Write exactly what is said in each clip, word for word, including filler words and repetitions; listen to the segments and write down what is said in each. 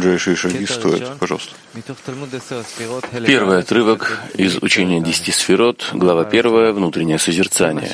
ближайшие шаги стоят. Пожалуйста. Первый отрывок из учения десяти сферот, глава первая, внутреннее созерцание.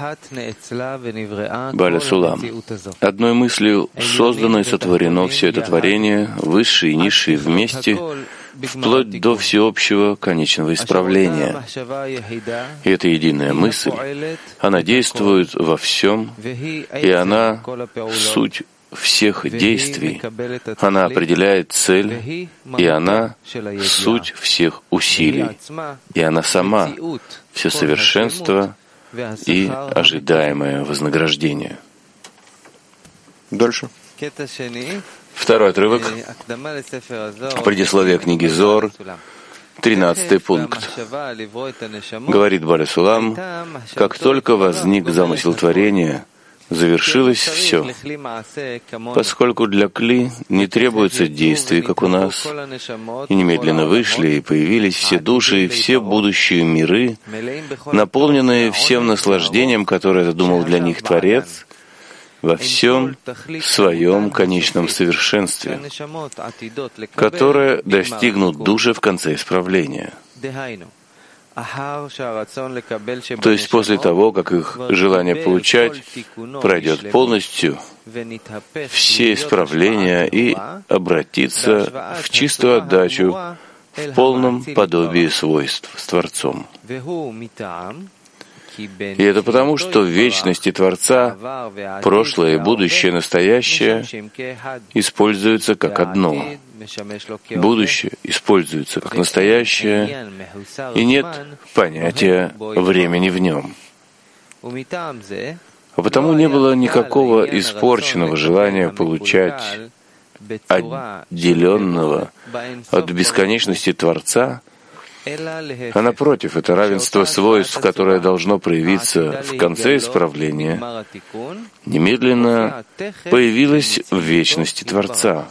Бааля Сулам. Одной мыслью создано и сотворено все это творение, высшие и низшие вместе, вплоть до всеобщего конечного исправления. И эта единая мысль, она действует во всем, и она суть всех действий, она определяет цель, и она суть всех усилий, и она сама все совершенство и ожидаемое вознаграждение. Дальше. Второй отрывок. Предисловие книги Зор, тринадцатый пункт. Говорит Бааля Сулам, как только возник замысел творения, завершилось все, поскольку для кли не требуется действий, как у нас, и немедленно вышли и появились все души и все будущие миры, наполненные всем наслаждением, которое задумал для них Творец, во всем своем конечном совершенстве, которое достигнут души в конце исправления. То есть после того, как их желание получать пройдет полностью, все исправления и обратится в чистую отдачу в полном подобии свойств с Творцом. И это потому, что в вечности Творца прошлое, будущее, настоящее используются как одно. Будущее используется как настоящее, и нет понятия времени в нем. А потому не было никакого испорченного желания получать отделенного от бесконечности Творца, а напротив, это равенство свойств, которое должно проявиться в конце исправления, немедленно появилось в вечности Творца.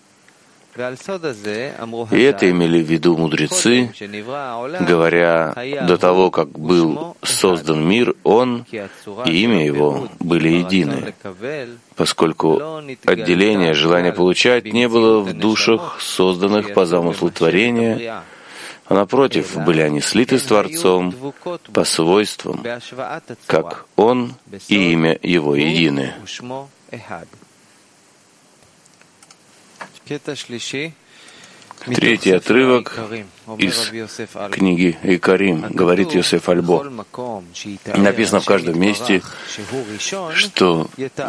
И это имели в виду мудрецы, говоря, до того, как был создан мир, он и имя его были едины, поскольку отделение желания получать не было в душах, созданных по замыслу творения, а напротив, были они слиты с Творцом по свойствам, как Он и имя Его едины. Третий отрывок из книги Икарим, говорит Йосеф Альбо. Написано в каждом месте, что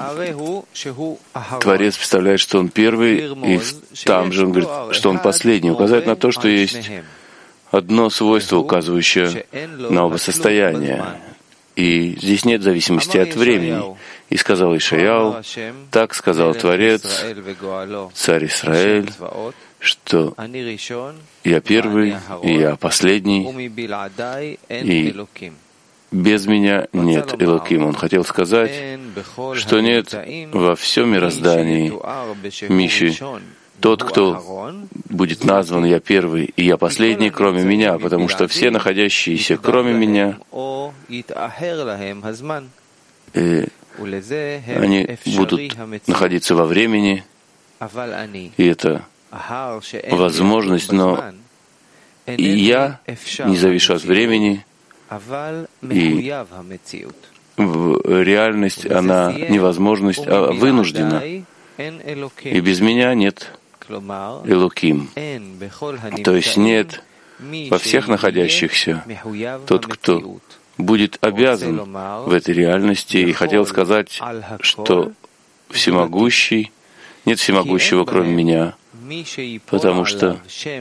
Творец представляет, что Он первый, и там же Он говорит, что Он последний, указывает на то, что есть одно свойство, указывающее на оба состояния. И здесь нет зависимости от времени. И сказал Ишаяу, так сказал Творец, Царь Исраэль, что я первый, и я последний, и без меня нет Элоким. Он хотел сказать, что нет во всем мироздании Миши, тот, кто будет назван «Я первый» и «Я последний», кроме меня, потому что все находящиеся кроме меня, э, они будут находиться во времени, и это возможность, но и я не завишу от времени, и в реальность она невозможность, а вынуждена, и без меня нет Элоким. То есть нет во всех находящихся тот, кто будет обязан в этой реальности, и хотел сказать, что всемогущий, нет всемогущего, кроме меня, потому что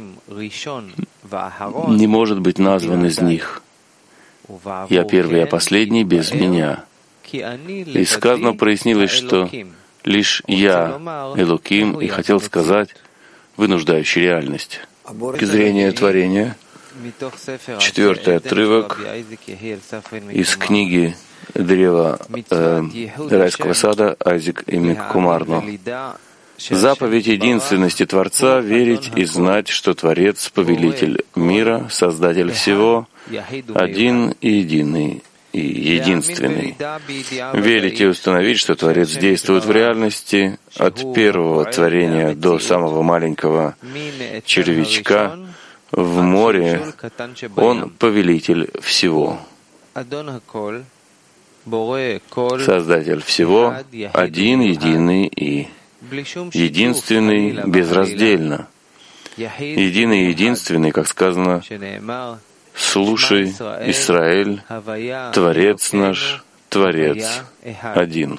не может быть назван из них. Я первый, я последний, без меня. И сказано, прояснилось, что лишь я, Элоким, и хотел сказать вынуждающий реальность. С точки зрения творения, четвертый отрывок из книги «Древо э, райского сада» Айзек и Мик Кумарно. Заповедь единственности Творца — верить и знать, что Творец, Повелитель мира, Создатель всего, один и единый, и единственный. Верить и установить, что Творец действует в реальности от первого творения до самого маленького червячка в море, Он повелитель всего. Создатель всего, один, единый и единственный безраздельно. Единый и единственный, как сказано, «Слушай, Израиль, Творец наш, Творец один».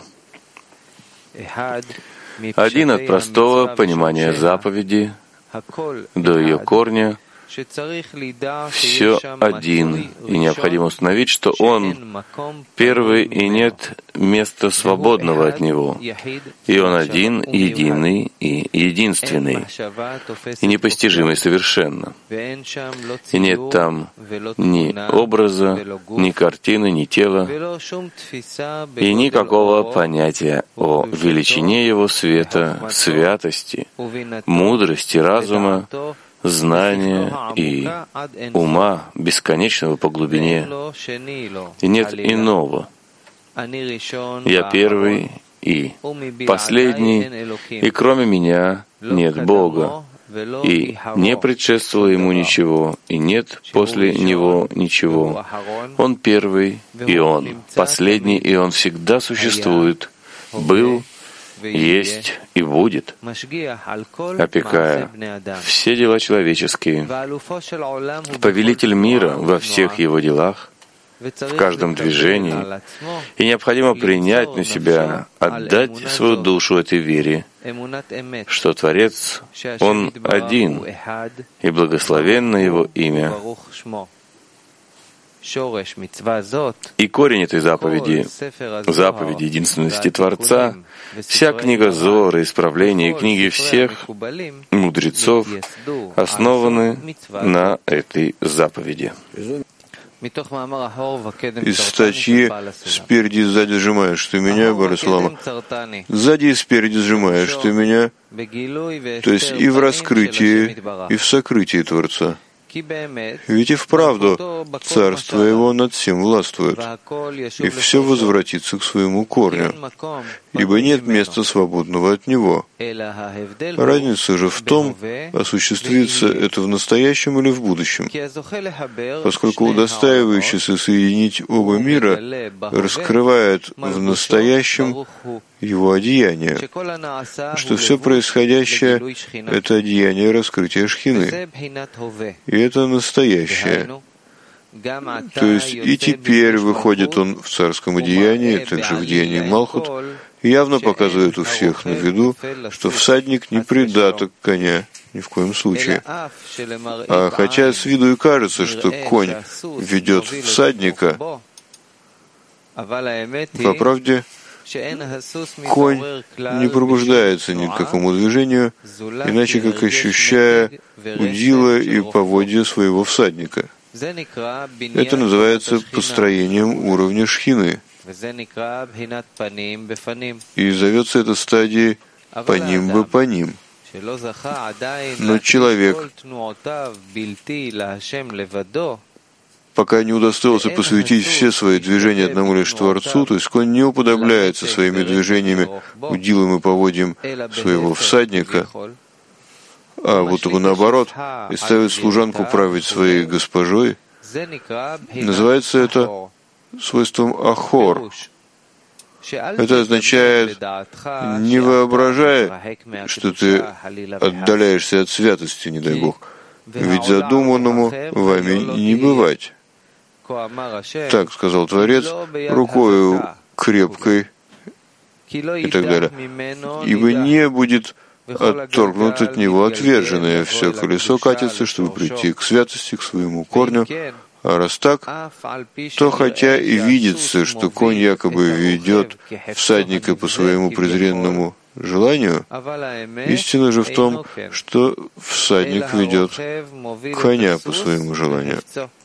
Один от простого понимания заповеди до ее корня, все один, и необходимо установить, что Он первый, и нет места свободного от Него, и Он один, единый и единственный, и непостижимый совершенно. И нет там ни образа, ни картины, ни тела, и никакого понятия о величине Его света, святости, мудрости, разума, знания и ума бесконечного по глубине, и нет иного. Я первый и последний, и кроме меня нет Бога, и не предшествовало Ему ничего, и нет после Него ничего. Он первый, и Он последний, и Он всегда существует, был, есть и будет, опекая все дела человеческие, повелитель мира во всех его делах, в каждом движении, и необходимо принять на себя, отдать свою душу этой вере, что Творец, Он один, и благословенно Его имя. И корень этой заповеди, заповеди единственности Творца, вся книга Зоара, исправления и книги всех мудрецов основаны на этой заповеди. Из статьи «Спереди и сзади сжимаешь ты меня, Барислама». Сзади и спереди сжимаешь ты меня, то есть и в раскрытии, и в сокрытии Творца. Ведь и вправду Царство Его над всем властвует, и все возвратится к своему корню, ибо нет места свободного от Него. Разница же в том, осуществится это в настоящем или в будущем, поскольку удостаивающийся соединить оба мира раскрывает в настоящем его одеяние, что все происходящее — это одеяние раскрытия Шхины, и это настоящее. То есть и теперь выходит он в царском одеянии, также в деянии Малхут, и явно показывает у всех на виду, что всадник не придаток коня ни в коем случае. А хотя с виду и кажется, что конь ведет всадника, по правде, конь не пробуждается ни к какому движению, иначе как ощущая удила и поводья своего всадника. Это называется построением уровня шхины. И зовется эта стадия паним бы паним. Но человек, пока не удостоился посвятить все свои движения одному лишь Творцу, то есть конь не уподобляется своими движениями удилам и поводьям своего всадника, а вот бы наоборот, и ставит служанку править своей госпожой, называется это свойством ахор. Это означает, не воображая, что ты отдаляешься от святости, не дай Бог, ведь задуманному вами не бывать. Так сказал Творец, рукою крепкой и так далее. Ибо не будет отторгнут от него отверженное, все колесо катится, чтобы прийти к святости, к своему корню. А раз так, то хотя и видится, что конь якобы ведет всадника по своему презренному желанию, истина же в том, что всадник ведет коня по своему желанию.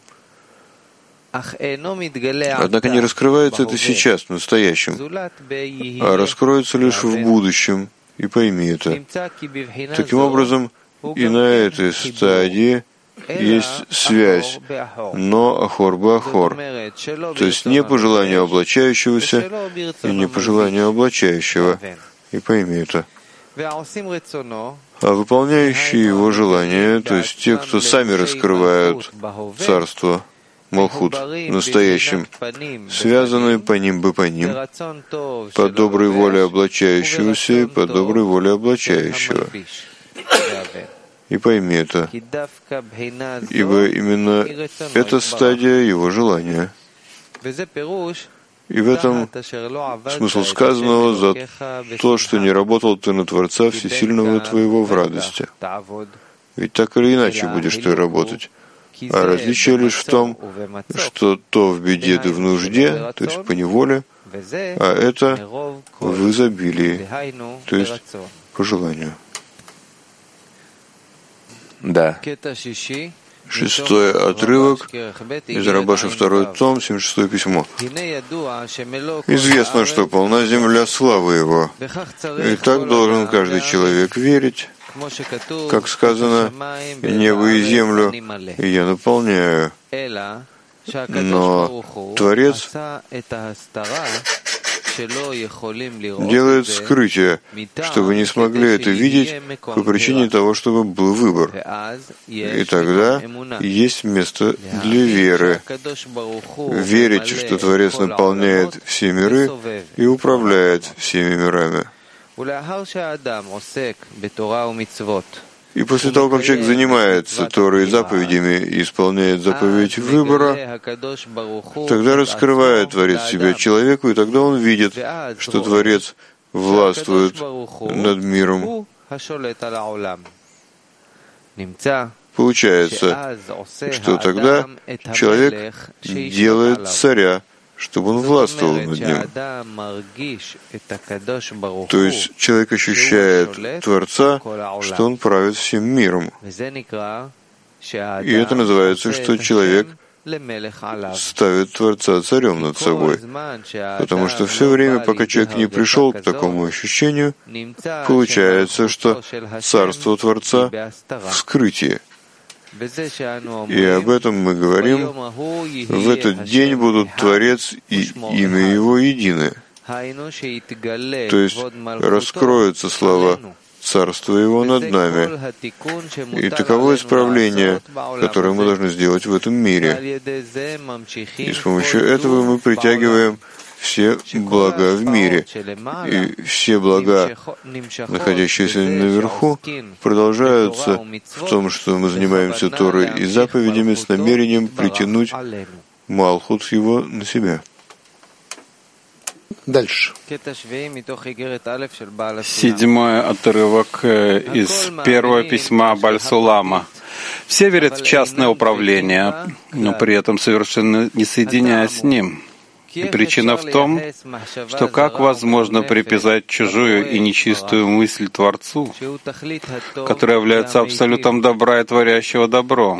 Однако не раскрывается это сейчас, в настоящем, а раскроется лишь в будущем, и пойми это. Таким образом, и на этой стадии есть связь, но ахор бы ахор, то есть не по желанию облачающегося и не по желанию облачающего. И пойми это. А выполняющие его желания, то есть те, кто сами раскрывают царство, Малхут, настоящим, связанные по ним бы по ним, по доброй воле облачающегося и по доброй воле облачающего. И пойми это, ибо именно эта стадия его желания. И в этом смысл сказанного за то, что не работал ты на Творца Всесильного твоего в радости. Ведь так или иначе будешь ты работать. А различие лишь в том, что то в беде да в нужде, то есть по неволе, а это в изобилии, то есть по желанию. Да. Шестой отрывок из Рабаша, второй том, семьдесят шестое письмо. Известно, что полна земля славы его, и так должен каждый человек верить, как сказано, небо и землю я наполняю. Но Творец делает скрытие, чтобы не смогли это видеть по причине того, чтобы был выбор. И тогда есть место для веры. Верить, что Творец наполняет все миры и управляет всеми мирами. И после того, как человек занимается Торой и заповедями и исполняет заповедь выбора, тогда раскрывает Творец себя человеку, и тогда он видит, что Творец властвует над миром. Получается, что тогда человек делает царя, чтобы он властвовал над ним. То есть человек ощущает Творца, что он правит всем миром. И это называется, что человек ставит Творца царем над собой. Потому что все время, пока человек не пришел к такому ощущению, получается, что царство Творца в скрытии. И об этом мы говорим, в этот день будут Творец и имя Его едины. То есть раскроются слова Царства Его над нами. И таково исправление, которое мы должны сделать в этом мире. И с помощью этого мы притягиваем все блага в мире. И все блага, находящиеся наверху, продолжаются в том, что мы занимаемся Торой и заповедями с намерением притянуть Малхут его на себя. Дальше. Седьмой отрывок из первого письма Баль-Сулама. Все верят в частное управление, но при этом совершенно не соединяясь с ним. И причина в том, что как возможно приписать чужую и нечистую мысль Творцу, который является абсолютом добра и творящего добро,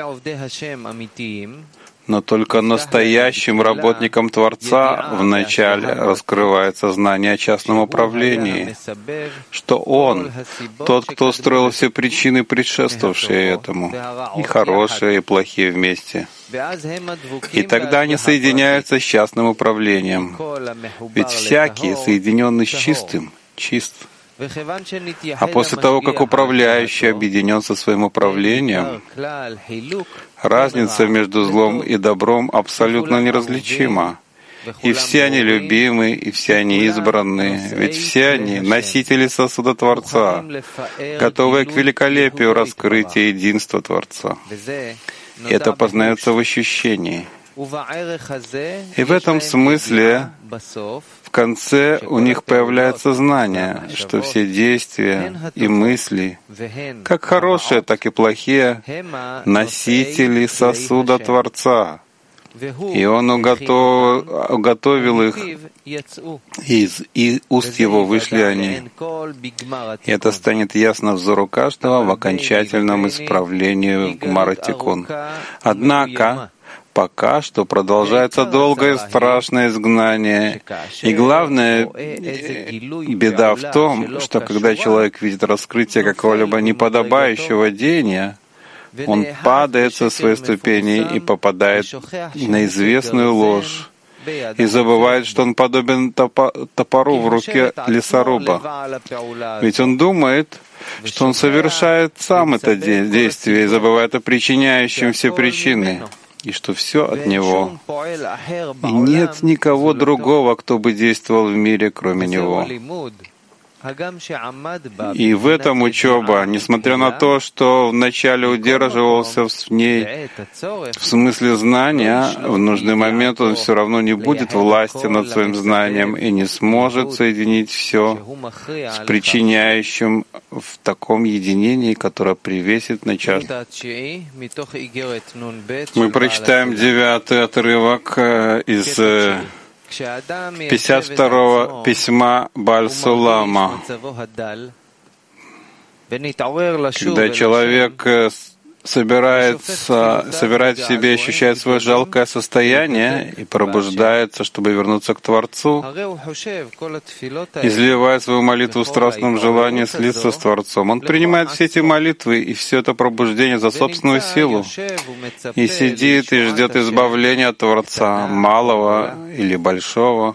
но только настоящим работникам Творца вначале раскрывается знание о частном управлении, что Он, тот, кто устроил все причины, предшествовавшие этому, и хорошие, и плохие вместе. И тогда они соединяются с частным управлением. Ведь всякий, соединенный с чистым, чист. А после того, как управляющий объединен со своим управлением, разница между злом и добром абсолютно неразличима. И все они любимы, и все они избранные, ведь все они — носители сосуда Творца, готовые к великолепию раскрытия единства Творца. И это познается в ощущении. И в этом смысле в конце у них появляется знание, что все действия и мысли, как хорошие, так и плохие, носители сосуда Творца. И Он уготов, уготовил их, и из и уст Его вышли они. И это станет ясно взору каждого в окончательном исправлении в Гмар Тикун. Однако, пока что продолжается долгое и страшное изгнание. И главная беда в том, что когда человек видит раскрытие какого-либо неподобающего деяния, он падает со своей ступени и попадает на известную ложь, и забывает, что он подобен топору в руке лесоруба. Ведь он думает, что он совершает сам это действие и забывает о причиняющем все причины, и что все от него. И нет никого другого, кто бы действовал в мире, кроме него. И в этом учеба, несмотря на то, что вначале удерживался в ней, в смысле знания, в нужный момент он все равно не будет власти над своим знанием и не сможет соединить все с причиняющим в таком единении, которое превесит начало. Мы прочитаем девятый отрывок из пятьдесят второго письма Бааль-Сулама. Когда человек собирается, собирает в себе, ощущает свое жалкое состояние и пробуждается, чтобы вернуться к Творцу, изливая свою молитву в страстном желании слиться с Творцом. Он принимает все эти молитвы и все это пробуждение за собственную силу и сидит и ждет избавления от Творца, малого или большого.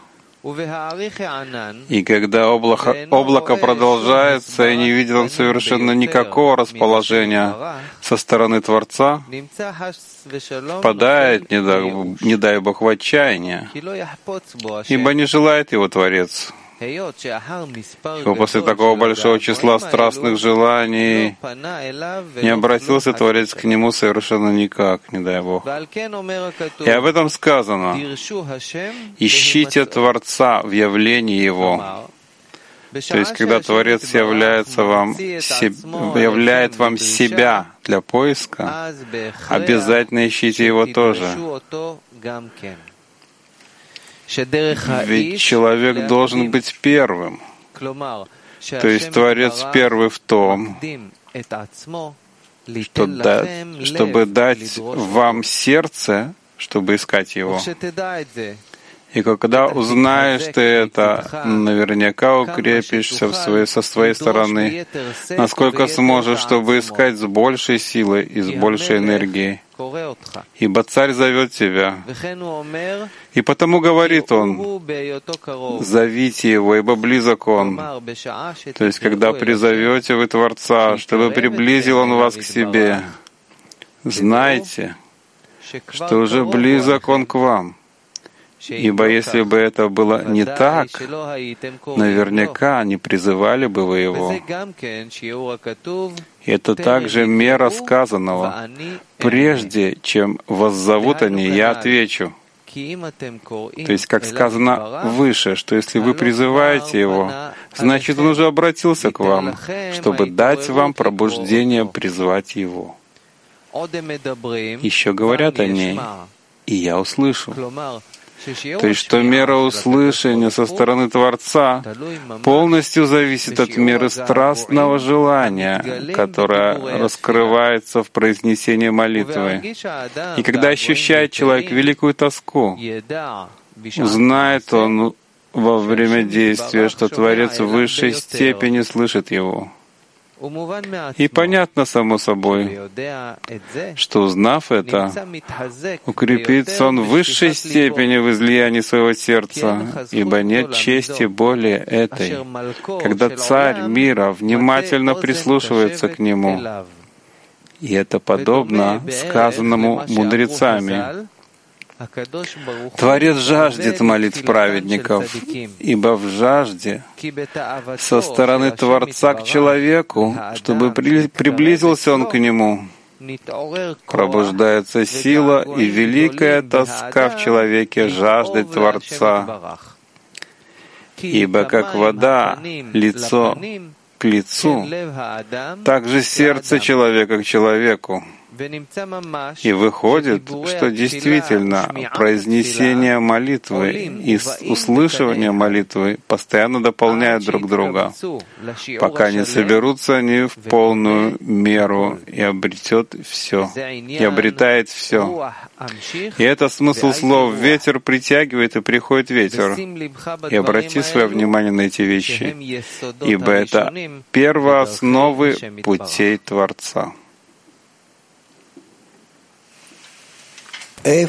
И когда облако, облако продолжается, и не видит он совершенно никакого расположения со стороны Творца, впадает, не дай, не дай Бог, в отчаяние, ибо не желает его Творец. Ибо после такого большого числа страстных желаний не обратился Творец к нему совершенно никак, не дай Бог. И об этом сказано: «Ищите Творца в явлении Его». То есть, когда Творец является вам, являет вам себя для поиска, обязательно ищите Его тоже. Ведь человек должен быть первым. То есть Творец первый в том, что дать, чтобы дать вам сердце, чтобы искать Его. И когда узнаешь ты это, наверняка укрепишься в своей, со своей стороны, насколько сможешь, чтобы искать с большей силой и с большей энергией. Ибо Царь зовет тебя. И потому говорит Он: «Зовите Его, ибо близок Он». То есть, когда призовете вы Творца, чтобы приблизил Он вас к себе, знайте, что уже близок Он к вам. Ибо если бы это было не так, наверняка не призывали бы вы Его. И это также мера сказанного. Прежде чем вас зовут они, я отвечу. То есть, как сказано выше, что если вы призываете Его, значит, Он уже обратился к вам, чтобы дать вам пробуждение призвать Его. Еще говорят они, и я услышу. То есть, что мера услышания со стороны Творца полностью зависит от меры страстного желания, которое раскрывается в произнесении молитвы. И когда ощущает человек великую тоску, знает он во время действия, что Творец в высшей степени слышит его. И понятно, само собой, что, узнав это, укрепится он в высшей степени в излиянии своего сердца, ибо нет чести более этой, когда Царь мира внимательно прислушивается к Нему. И это подобно сказанному мудрецами: Творец жаждет молитв праведников, ибо в жажде со стороны Творца к человеку, чтобы приблизился он к нему, пробуждается сила и великая тоска в человеке жаждать Творца. Ибо как вода, лицо к лицу, так же сердце человека к человеку. И выходит, что действительно произнесение молитвы и услышивание молитвы постоянно дополняют друг друга, пока не соберутся они в полную меру и обретет все, и обретает все. И это смысл слов: «Ветер притягивает, и приходит ветер». И обрати свое внимание на эти вещи, ибо это первоосновы путей Творца.